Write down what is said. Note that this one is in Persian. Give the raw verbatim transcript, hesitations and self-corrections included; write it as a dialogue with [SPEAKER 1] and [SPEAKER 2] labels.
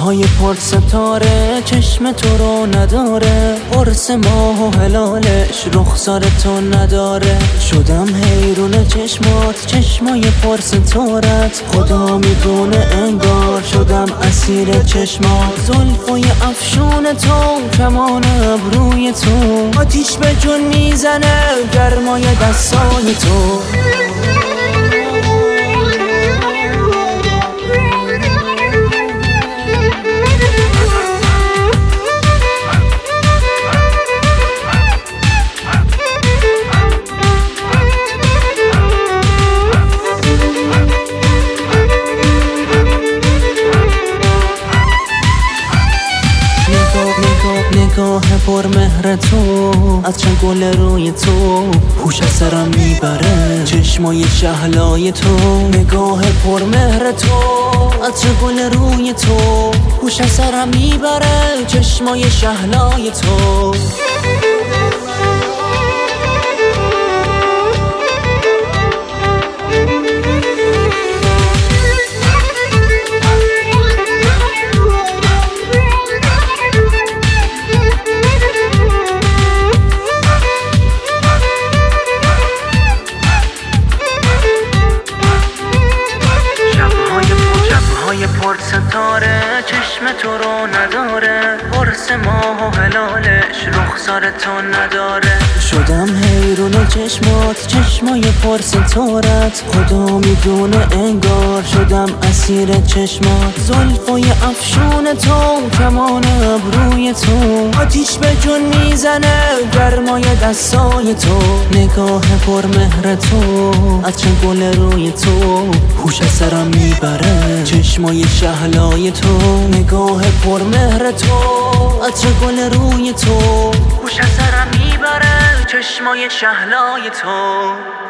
[SPEAKER 1] شبهای پر ستاره چشم تو رو نداره، قرص ماه و هلالش رخسار تو نداره. شدم حیرون چشمات، چشمای پر ستارت، خدا میدونه انگار شدم اسیر چشمات. زلفای افشون تو، کمان ابروی تو، آتیش به جون میزنه گرمای دستای تو. نگاه پر مهر تو، از چه گل روی تو، هوش از سرم میبره چشمای شهلای تو. نگاه پر مهر تو، از چه گل روی تو، هوش از سرم میبره چشمای شهلای تو. پر ستاره چشم تو رو نداره، قرص ماه و هلالش رخسار تو نداره. شدم حیرون چشمات، چشمای پر ستارت، خدا میدونه انگار شدم اسیر چشمات. زلفای افشون تو، کمان ابروی تو، آتیش به جون میزنه گرمای دستای تو. نگاه پر مهر تو، از چه گل روی تو، هوش از سرم میبره چشمای شهلای تو. نگاه پر مهر تو، از چه گل روی تو، هوش از سرم میبره چشمای شهلای تو.